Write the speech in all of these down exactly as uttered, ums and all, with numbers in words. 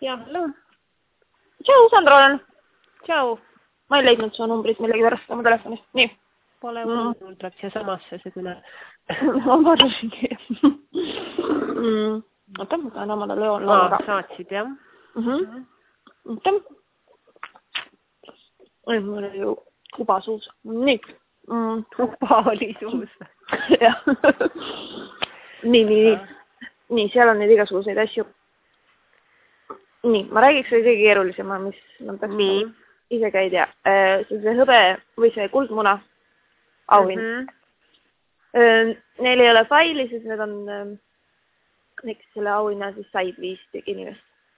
jah, hallo. Tšau, Sandra olen. Tšau. Ma ei leidnud su numbrit millegi pärast oma telefonist. Nii. Pole mul mm. tuleb siia samasse see kõne. Ma vaadasingi. mm. Oota, ma tahan omale löön lauga. Aa, saatsid, jah? Mhm. Oota. Oi, mul oli ju kuba suus. Nii. Mm. Kuba oli suus. jah. nii, nii, nii. Nii, seal on neid igasuguseid asju. Nii, ma räägiks või kõige keerulisema, mis ma peaks nii. ise ka ei tea. See, see hõbe või see kuldmuna auhind. Mm -hmm. Neil ei ole faili, siis need on, näiteks selle auhinna siis said viis inimest.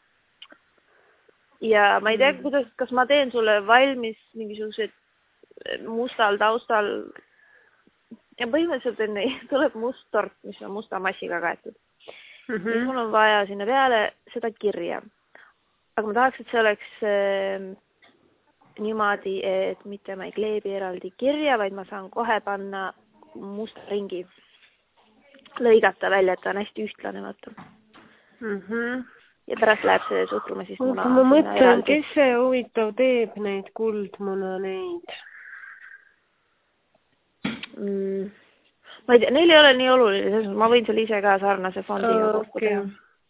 Ja ma ei tea, kuidas, kas ma teen sulle valmis mingisugused mustal taustal ja põhimõtteliselt enne tuleb must tort, mis on musta massiga kaetud. Mm -hmm. Ja mul on vaja sinna peale seda kirja. Aga ma tahaks, et see oleks äh, niimoodi, et mitte ma ei kleebi eraldi kirja, vaid ma saan kohe panna musta ringi. Lõigata välja, et ta on hästi ühtlane, vaata. Mm -hmm. Ja pärast läheb see suhkruma siis muna. Ma mõtlen, kes see huvitav teeb neid kuldmuna neid? Mm. Ma ei tea, neil ei ole nii oluline, ma võin selle ise ka sarnase fondiga oh, kokku okay. teha.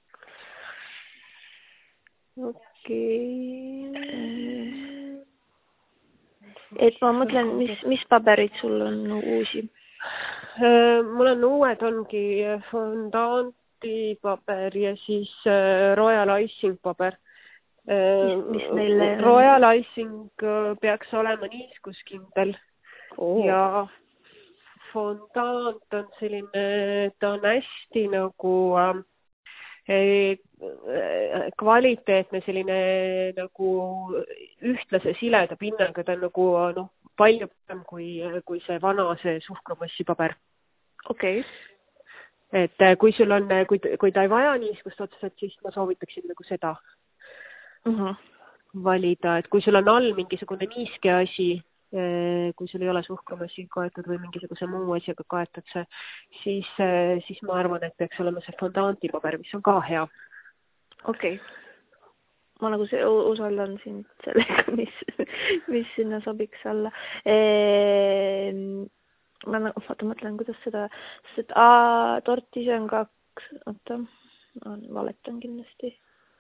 Okei. Okay. Et ma mõtlen, mis, mis paberid sul on uusi? Mul on uued ongi fondantipaber ja siis Royal Icing paber. Mis, mis neile... Royal Icing peaks olema niiskuskindel oh. ja fondant on selline, ta on hästi nagu äh, kvaliteetne selline nagu ühtlase sileda pinnaga, ta on nagu noh, palju parem kui, kui see vana, see suhkrumassipaber. Okei. Okay. Et kui sul on, kui, kui ta ei vaja niiskust otseselt, siis ma soovitaksin nagu seda uh-huh. valida, et kui sul on all mingisugune niiske asi, kui sul ei ole suhkrumassi kaetud või mingisuguse muu asjaga kaetud see, siis, siis ma arvan, et peaks olema see fondantipaber, mis on ka hea. Okei. Okay. Ma nagu see, usaldan sind sellega, mis, mis sinna sobiks alla. E, ma nagu, vaata, mõtlen, kuidas seda, sest A, tort ise on kaks, oota, valetan kindlasti.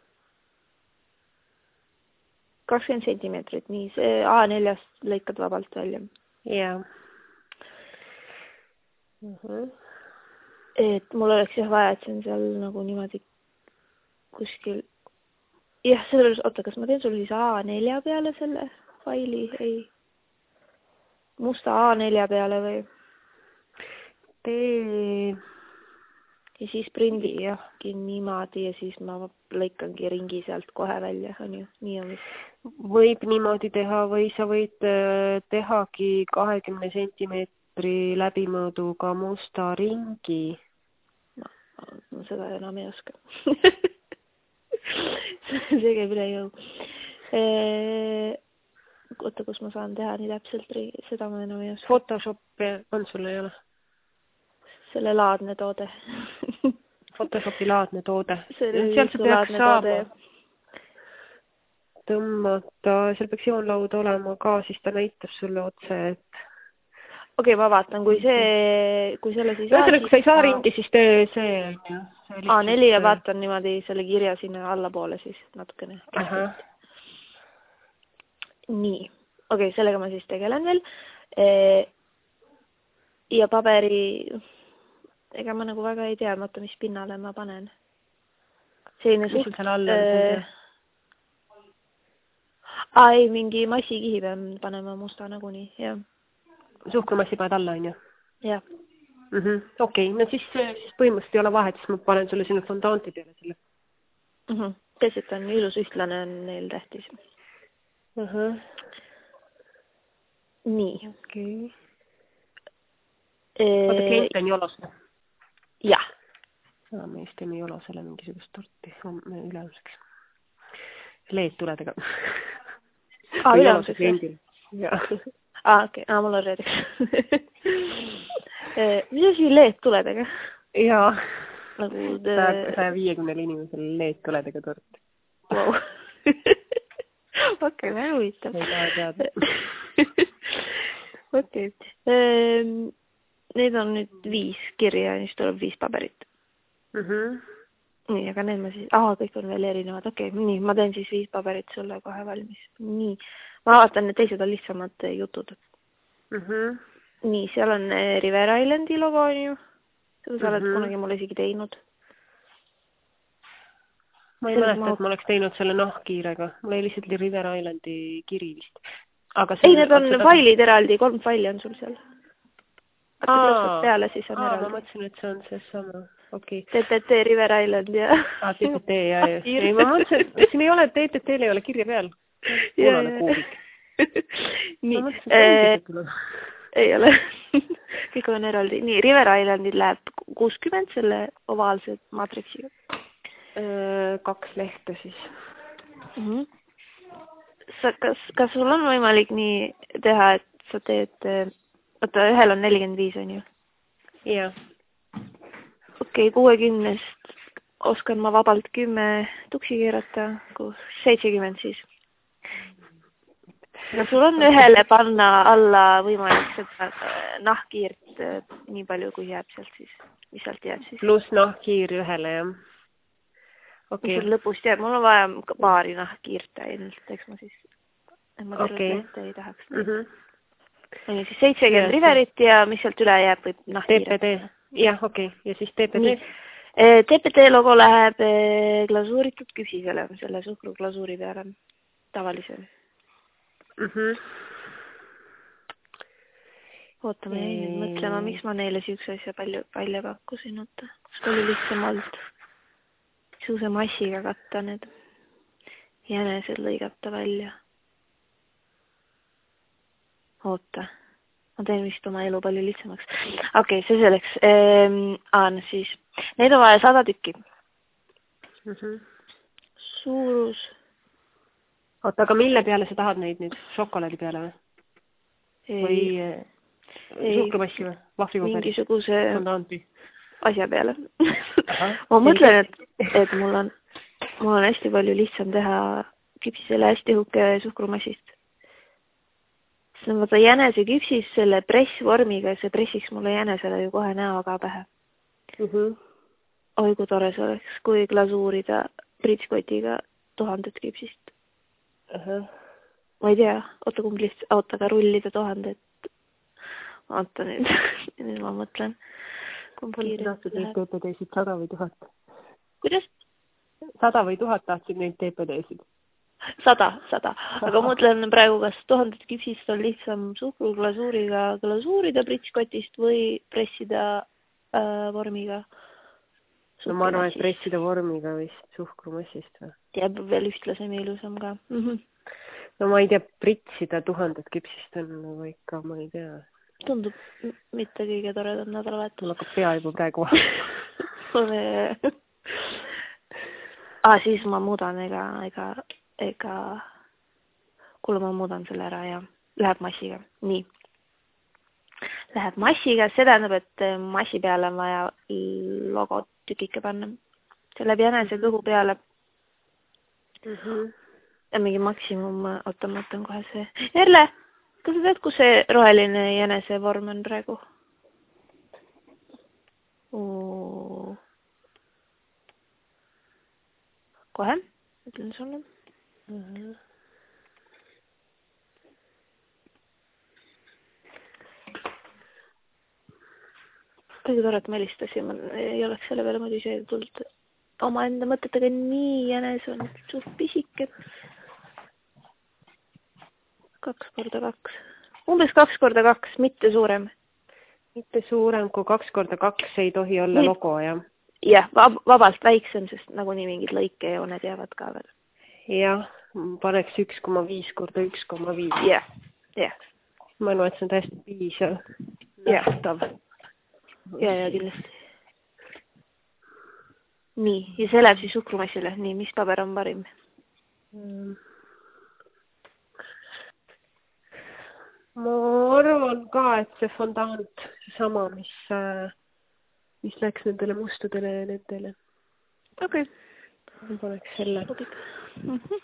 kakskümmend sentimeetrit, nii, see A neljast lõikad vabalt välja. Jaa. Uh-huh. Et mul oleks jah vaja, et see on seal nagu niimoodi kuskil. Jah, selles, oota, kas ma teen sulle siis A nelja peale selle faili? Ei. Musta A nelja peale või? Tee. Ja siis prindi jahki niimoodi ja siis ma lõikangi ringi sealt kohe välja, on ju? Nii on vist. Võib niimoodi teha või sa võid tehagi kahekümne sentimeetri läbimõõduga musta ringi. No, ma seda enam ei oska. see käib üle jõu. E, oota, kus ma saan teha nii täpselt, seda ma enam ei oska. Photoshop on sul ei ole? Selle laadne toode. Photoshopi laadne toode. Seal see peaks saama tõmmata, seal peaks joonlaud olema ka, siis ta näitab sulle otse, et... Okei, okay, ma vaatan, kui see, kui selle siis... Ühesõnaga, kui sa ei saa ringi, siis tee see... A neli ja vaatan niimoodi selle kirja sinna allapoole siis natukene. Aha. Nii. Okei, okay, sellega ma siis tegelen veel. E... Ja paberi... Ega ma nagu väga ei tea, mõtta, mis pinnale ma panen. Selline suht... Mis seal all on see? Aa, ei, mingi massikihi pean panema musta nagunii, jah. Suhkrumassi paned alla, on ju? Jah. Mm -hmm. Okei, okay. No siis, siis põhimõtteliselt ei ole vahet, siis ma panen sulle sinna fondanti peale selle. Mm -hmm. Teised on ilus ühtlane, on neil tähtis. Uh -huh. Nii. Okei. Okay. Vaata, klient on jolos. Jah. Ja, me just teeme jolosele mingisugust torti ülemuseks. Leedtuledega. Aa, ülemuseks? Jah. Aa, okei. Okay. Aa, mul on reedeks. Mis asi leedtuledega? Jaa. Nagu saja viiekümnele inimesele leedtuledega tort. Wow. Okei, väga huvitav. Ei taha teada. Okei. Need on nüüd viis kirja ja siis tuleb viis paberit. Mhm. Nii, aga need ma siis... Aha, kõik on veel erinevad. Okei, nii, ma teen siis viis paberit sulle kohe valmis. Nii, ma vaatan, need teised on lihtsamad jutud. Mhm. Nii, seal on River Islandi logo, on ju. Seda sa oled Mhm. kunagi mulle isegi teinud. Ma ei mäleta, et ma oleks teinud selle nahkkiirega. Mul ei lihtsalt River Islandi kiri vist. Aga ei, need on failid eraldi, kolm faili on sul seal. Aga lõpud peale, siis on aa, eraldi. ma mõtlesin, et see on see sama. Okay. T T T River Island ja... Aa, T T T, jah, jah. Ei, ma mõtlesin, et siin ei ole, T T T-l ei ole kirja peal. Punane kuubik. Nii. Ma mõtlesin, et see on ei ole. Kõik on eraldi. Nii, River Islandil läheb kuuskümmend selle ovaalse maatriksiga. Kaks lehte siis. Mm -hmm. sa, kas, kas sul on võimalik nii teha, et sa teed... Oota, ühel on nelikümmend viis, on ju? Jah. Okei, kuuekümnest oskan ma vabalt kümme tuksi keerata, kus seitsekümmend siis. Ja sul on ühele panna alla võimalik seda nahkkiirt nii palju, kui jääb sealt siis. Mis sealt jääb siis? Plus nahkkiir ühele, jah. Okay. Mis lõpust jääb? Mul on vaja paari nahkkiirte ainult, eks ma siis... Ma tervet okay. lehte ei tahaks. Mm -hmm. On ju siis seitsekümmend riverit ja mis sealt üle jääb võib nahkkiiret. T P D. Jah, okei. Okay. Ja siis T P D? T P D logo läheb glasuuritud küpsisele, selle suhkru glasuuri peale. Tavalise. Mm -hmm. Oota, ma jäin nüüd mõtlema, miks ma neile siukse asja palju välja pakkusin. Oota, kus oli lihtsam olnud siukse massiga katta need jänesed lõigata välja. Oota, ma teen vist oma elu palju lihtsamaks. Okei, okay, see selleks. Ehm, Aan siis. Neid on vaja sada tükki. Mm -hmm. Suurus. Oota, aga mille peale sa tahad neid nüüd? Šokolaadi peale või? Ei. Või ei. Suhkrumassi või? Vahvripaberi? Mingisuguse Fondanti. Asja peale. ma mõtlen, et, et mul on, mul on hästi palju lihtsam teha küpsisele hästi hukke suhkrumassist. See on vaata jänese küpsis selle pressvormiga ja see pressiks mulle jänesele ju kohe näoga pähe. Mm -hmm. Oi, kui tore see oleks, kui glasuurida pritskotiga tuhandet küpsist. Uh -huh. Ma ei tea, oota kumb lihtsalt, oota ka rullida tuhandet. Oota nüüd, nüüd ma mõtlen. Kumb tahtsid neid T P D-sid sada või tuhat? Kuidas? Sada või tuhat tahtsid neid T P D-sid? Sada, sada. Aga mõtlen praegu, kas tuhandet küpsist on lihtsam suhkruglasuuriga glasuurida pritskotist või pressida äh, vormiga. No ma arvan, et pressida vormiga vist suhkrumassist või? Jääb veel ühtlasem ja ilusam ka. Mm -hmm. No ma ei tea, pritsida tuhandet küpsist on nagu ikka, ma ei tea. Tundub mitte kõige toredam nädalavahetus. Mul hakkab pea juba praegu vahel. ah, siis ma muudan, ega, ega, ega, kuule ma muudan selle ära ja läheb massiga. Nii. Läheb massiga, see tähendab, et massi peale on vaja logot tükike panna. See läbi jänese kõhu peale. Mm -hmm. Ja mingi maksimum, oota, ma mõtlen kohe see. Erle, kas sa tead, kus see roheline jänese vorm on praegu? Oo. Kohe, ütlen sulle. Mm -hmm. Kõige tore, et ma helistasin, ma ei oleks selle peale muidu ise tulnud. Oma enda mõtetega nii jänes on suht pisike. Kaks korda kaks. Umbes kaks korda kaks, mitte suurem. Mitte suurem kui kaks korda kaks ei tohi olla nii. Logo, jah? Jah, vab vabalt väiksem, sest nagu nii mingid lõike ja jooned jäävad ka veel. Jah, paneks üks koma viis korda üks koma viis. Jah, jah. Ma arvan, et see on täiesti piisav. Nähtav. Ja, ja kindlasti. Nii, ja see läheb siis suhkrumassile. Nii, mis paber on parim? Mm. Ma arvan ka, et see fondant, see sama, mis, mis läks nendele mustadele ja nendele. Okei. Okay. ma paneks selle. Mm -hmm.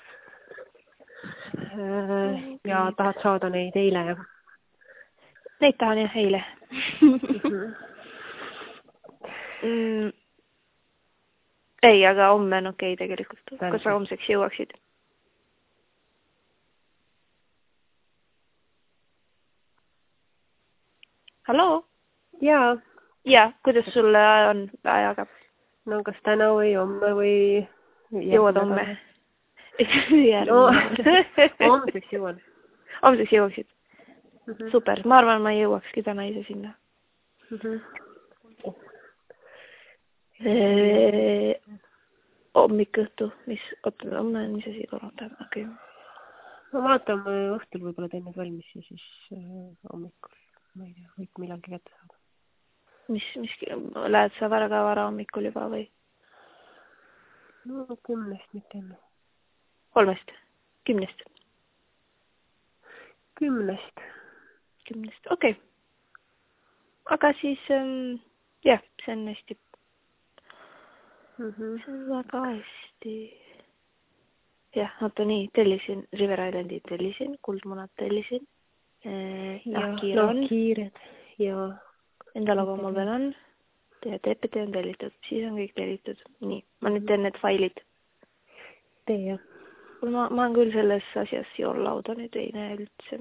Ja tahad saada neid eile, jah? Neid tahan jah, eile. mm-hmm. mm, ei, aga homme on okei okay, tegelikult. Tänse. Kas sa homseks jõuaksid? Hallo? Jaa. Jaa, kuidas sul on ajaga? No kas täna või homme või... Jõuad homme? No, homseks jõuan. Homseks jõuaksid? Mm -hmm. Super, ma arvan, ma ei jõuakski täna ise sinna. Mm -hmm. Eee, hommikõhtu, mis, oota, homme on mis asi korraldab, okei. Okay. No vaatame õhtul võib-olla teeme need valmis ja siis äh, hommikul, ma ei tea, võib millalgi kätte saada. Mis, mis, lähed sa väga vara hommikul juba või? No kümnest mitte enne. Kolmest? Kümnest? Kümnest. Kümnest, okei okay.. Aga siis, ähm, jah, see on hästi. Mm -hmm. See on väga hästi. Jah, oota nii, tellisin, River Islandi tellisin, kuldmunad tellisin. Eh, ja, kiire on. No, kiired ja... Enda logo ma veel on. Ja T P T on tellitud, siis on kõik tellitud. Nii, ma nüüd teen need failid. Tee, jah. Ma, ma olen küll selles asjas joonlauda nüüd ei näe üldse.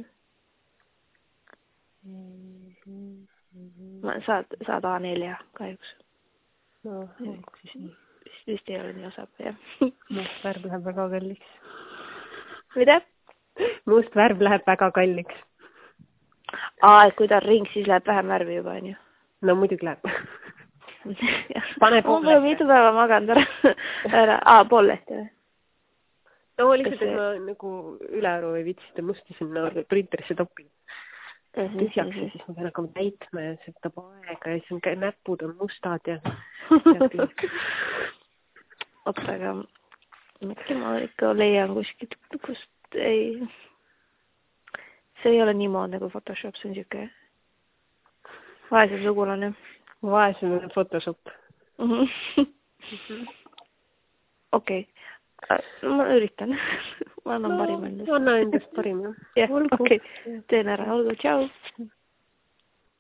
Ma saad, saad A neli kahjuks. No, siis nii. Vist, vist ei ole nii osab, jah. Must värv läheb väga kalliks. Mida? Must värv läheb väga kalliks. Aa, et kui ta on ring, siis läheb vähem värvi juba, on ju? No muidugi läheb. Pane pool lehte. Ma mitu päeva maganud ära. ära. Aa, pool lehte või? No lihtsalt, et ma nagu ülearu ei viitsita musta sinna printerisse toppida. Tühjaks ja siis ma pean hakkama täitma ja see võtab aega ja siis on näpud on mustad ja... Oota, aga äkki ma ikka leian kuskilt, kust ei... See ei ole nii moodne kui Photoshop, see on siuke vaesem sugulane. Vaesem on Photoshop. Okei. Ma üritan. Ma annan no, parima endast. Anna endast parima. Jah, okei. Teen ära. Olgu, tšau.